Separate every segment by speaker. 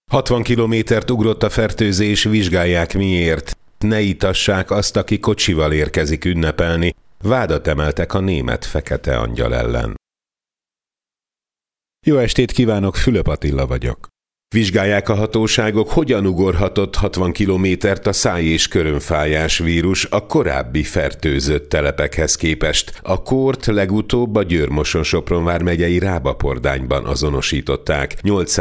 Speaker 1: 60 kilométert ugrott a fertőzés, vizsgálják miért. Ne itassák azt, aki kocsival érkezik ünnepelni. Vádat emeltek a német fekete angyal ellen. Jó estét kívánok, Fülöp Attila vagyok. Vizsgálják a hatóságok, hogyan ugorhatott 60 kilométert a száj- és körömfájás vírus a korábbi fertőzött telepekhez képest. A kórt legutóbb a Győr-Moson-Sopron vármegyei Rábapordányban azonosították.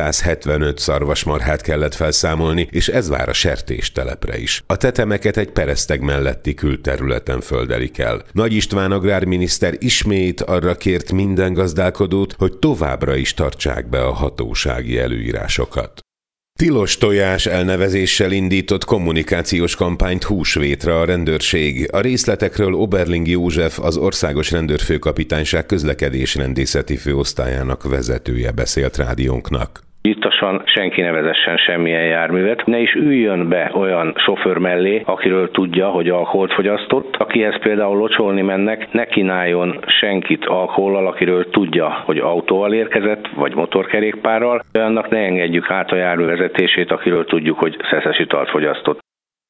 Speaker 1: 875 szarvasmarhát kellett felszámolni, és ez vár a sertéstelepre is. A tetemeket egy Pereszteg melletti külterületen földelik el. Nagy István agrárminiszter ismét arra kért minden gazdálkodót, hogy továbbra is tartsák be a hatósági előírásokat. Tilos tojás elnevezéssel indított kommunikációs kampányt húsvétra a rendőrség. A részletekről Oberling József, az Országos Rendőrfőkapitányság közlekedésrendészeti főosztályának vezetője beszélt rádiónknak.
Speaker 2: Ittasan senki ne vezessen semmilyen járművet, ne is üljön be olyan sofőr mellé, akiről tudja, hogy alkoholt fogyasztott. Akihez például locsolni mennek, ne kínáljon senkit alkohollal, akiről tudja, hogy autóval érkezett, vagy motorkerékpárral. Olyannak ne engedjük át a jármű vezetését, akiről tudjuk, hogy szeszes italt fogyasztott.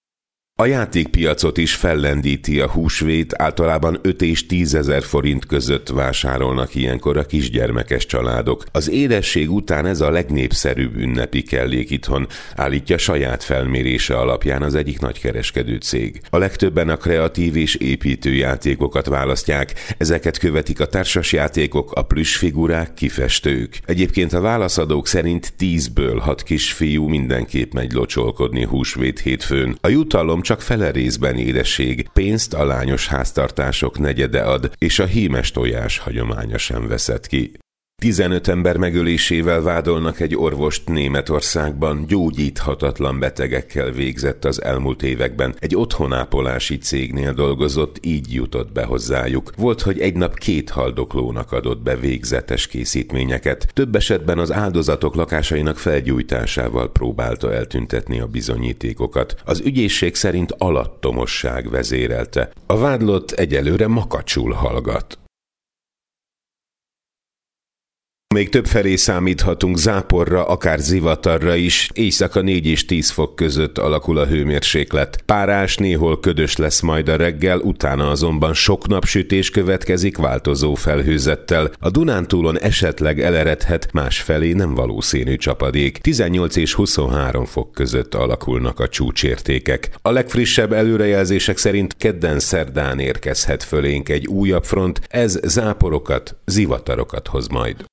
Speaker 1: A játékpiacot is fellendíti a húsvét, általában 5 és 10 ezer forint között vásárolnak ilyenkor a kisgyermekes családok. Az édesség után ez a legnépszerűbb ünnepi kellék itthon, állítja saját felmérése alapján az egyik nagykereskedő cég. A legtöbben a kreatív és építő játékokat választják, ezeket követik a társasjátékok, a plüssfigurák, kifestők. Egyébként a válaszadók szerint 10-ből 6 kisfiú mindenképp megy locsolkodni húsvét hétfőn. A jutalom csak fele részben édesség, pénzt a lányos háztartások negyede ad, és a hímes tojás hagyománya sem veszett ki. 15 ember megölésével vádolnak egy orvost Németországban, gyógyíthatatlan betegekkel végzett az elmúlt években. Egy otthonápolási cégnél dolgozott, így jutott be hozzájuk. Volt, hogy egy nap 2 haldoklónak adott be végzetes készítményeket. Több esetben az áldozatok lakásainak felgyújtásával próbálta eltüntetni a bizonyítékokat. Az ügyészség szerint alattomosság vezérelte. A vádlott egyelőre makacsul hallgat. Még többfelé számíthatunk záporra, akár zivatarra is. Éjszaka 4 és 10 fok között alakul a hőmérséklet. Párás, néhol ködös lesz majd a reggel, utána azonban sok napsütés következik változó felhőzettel. A Dunántúlon esetleg eleredhet, másfelé nem valószínű csapadék. 18 és 23 fok között alakulnak a csúcsértékek. A legfrissebb előrejelzések szerint kedden-szerdán érkezhet fölénk egy újabb front, ez záporokat, zivatarokat hoz majd.